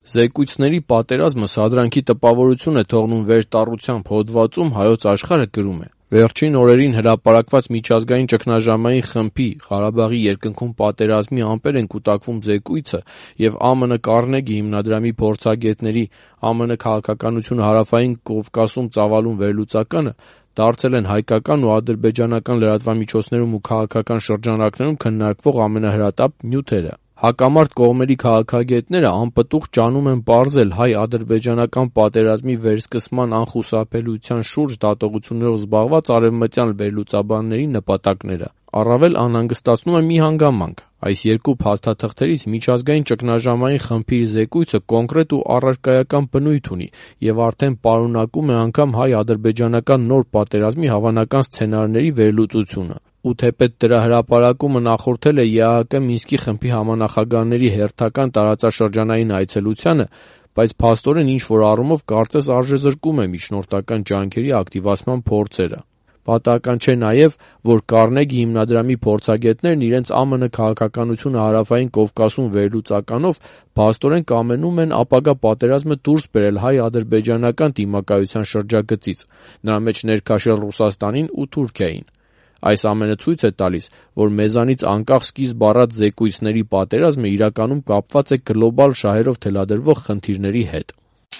Զեկույցների պատերազմը սադրանքի տպավորություն է թողնում վերտառությամբ հոդվածում Հայոց Աշխարհը գրում է. Վերջին օրերին հրապարակված միջազգային ճգնաժամային խմբի Ղարաբաղի երկնքում պատերազմի ամպեր են կուտակվում զեկույցը և ԱՄՆ Կարնեգի հիմնադրամի փորձագետների ԱՄՆ քաղաքականությունը հարավային Կովկասում ծավալուն վերլուծականը դարձել են հայկական ու ադրբեջանական լրատվամիջոցներում ու քաղաքական շրջանակներում քննարկվող ամենահրատապ նյութերը։ Հակամարտ կողմերի քաղաքագետները անպտուղ ջանում են պարզել հայ-ադրբեջանական պատերազմի վերսկսման անխուսափելիության շուրջ դատողություններով զբաղված արևմտյան վերլուծաբանների նպատակները։ Առավել անհանգստացնում է մի հանգամանք. այս երկու փաստաթղթերից միջազգային ճգնաժամային խմբի զեկույցը կոնկրետ ու առարկայական բնույթ ունի և արդեն պարունակում է անգամ հայ-ադրբեջանական նոր պատերազմի հավանական սցենարների վերլուծությունը։ Ու թեպետ դրա հրապարակումը նախորդել է ԵԱՀԿ Մինսկի խմբի համանախագահների հերթական տարածաշրջանային այցելությանը, բայց փաստորեն ինչ-որ առումով կարծես արժեզրկում է միջնորդական ջանքերի ակտիվացման փորձերը։ Պատահական չէ նաև, որ Կարնեգի հիմնադրամի փորձագետներն իրենց ԱՄՆ քաղաքականությունը հարավային Կովկասում վերլուծականով փաստորեն կամենում են ապագա պատերազմը դուրս բերել հայ-ադրբեջանական դիմակայության շրջագծից, նրա մեջ ներքաշել Ռուսաստանին ու Թուրքիային։ Այս ամենը ցույց է տալիս, որ մեզանից անկախ սկիզբ առած զեկույցների պատերազմը իրականում կապված է գլոբալ շահերով թելադրվող խնդիրների հետ։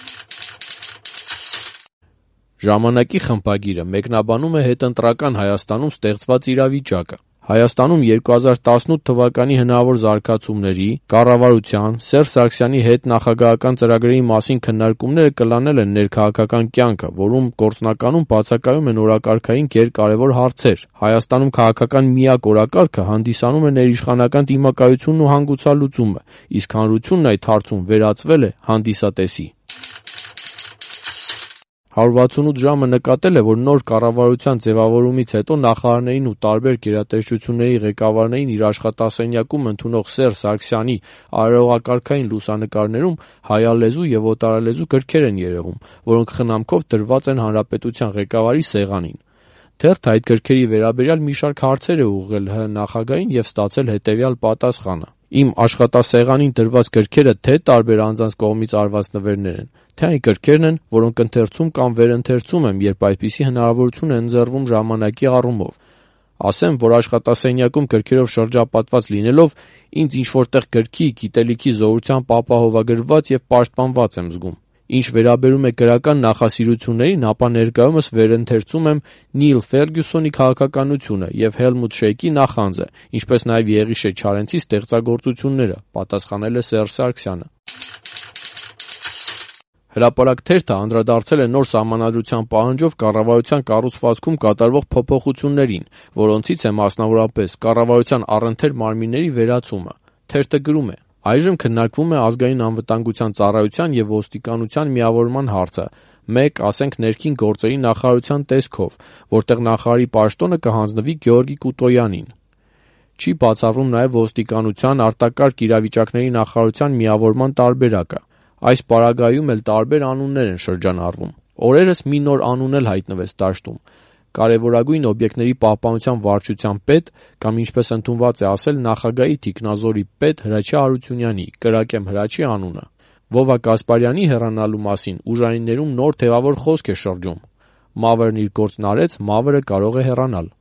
Ժամանակի խմբագիրը մեկնաբանում է հետընտրական Հայաստանում ստեղծված իրավիճակը։ Հայաստանում 2018 թվականի հնարավոր զարգացումների, կառավարության, Սերժ Սարգսյանի հետնախագահական ծրագրերի մասին քննարկումները կլանել են ներքաղաքական կյանքը, որում գործնականում բացակայում են օրակարգային գերկարևոր հարցեր։ Հայաստանում քաղաքական միակ օրակարգը հանդիսանում է ներիշխանական դիմակայությունն ու հանգուցալուծումը, իսկ հանրությունն այդ հարցում վերածվել է հանդիսատեսի։ 168 ժամը նկատել է, որ նոր կառավարության ձևավորումից հետո նախարարներին ու տարբեր գերատեսչությունների ղեկավարներին իր աշխատասենյակում ընդունող Սերժ Սարգսյանի արարողակարգային լուսանկարներում հայալեզու և օտարալեզու գրքեր են երևում, որոնք խնամքով դրված են հանրապետության ղեկավարի սեղանին։ Թերթը այդ գրքերի վերաբերյալ մի շարք հարցեր է ուղղել ՀՀ նախագահին և ստացել հետևյալ պատասխանը. Իմ աշխատասեղանին դրված գրքերը թե տարբեր անձանց կողմից արված նվերներ են, թե այն գրքերն են, որոնք ընթերցում կամ վերընթերցում եմ, երբ այդպիսի հնարավորություն է ընձեռվում ժամանակի առումով։ Ասեմ, որ աշխատասենյակում գրքերով շրջապատված լինելով ինձ ինչ-որտեղ գրքի, գիտելիքի զորությամբ ապահովագրված և պաշտպանված եմ զգում։ Ինչ վերաբերում է գրական նախասիրություններին, ապա ներկայումս վերընթերցում եմ Նիլ Ֆերգյուսոնի քաղաքականությունը և Հելմուտ Շեյկի նախանձը, ինչպես նաև Եղիշե Չարենցի ստեղծագործությունները, պատասխանել է Սերժ Սարգսյանը։ Հրապարակ թերթը անդրադարձել է նոր սահմանադրության պահանջով կառավարության կառուցվածքում կատարվող փոփոխություններին, որոնցից է մասնավորապես կառավարության առընթեր մարմինների վերացումը։ Թերթը գրում է. Այժմ քննարկվում է ազգային անվտանգության ծառայության և ոստիկանության միավորման հարցը, մեկ, ասենք, ներքին գործերի նախարարության տեսքով, որտեղ նախարարի պաշտոնը կհանձնվի Գեորգի Կուտոյանին։ Չի բացառվում նաև ոստիկանության արտակարգ իրավիճակների նախարարության միավորման տարբերակը։ Այս պարագայում էլ տարբեր անուններ են շրջանառվում։ Օրերս մի նոր անուն էլ հայտնվեց դաշտում՝ կարևորագույն օբյեկտների պահպանության վարչության պետ կամ, ինչպես ընդունված է ասել, նախագահի թիկնազորի պետ Հրաչյա Հարությունյանի, կրակեմ Հրաչի անունը։ Վովա Կասպարյանի հեռանալու մասին ուժայիններում նոր թևավոր խոսք է շրջում. Մավրն իր գործն արեց, Մավրը կարող է հեռանալ։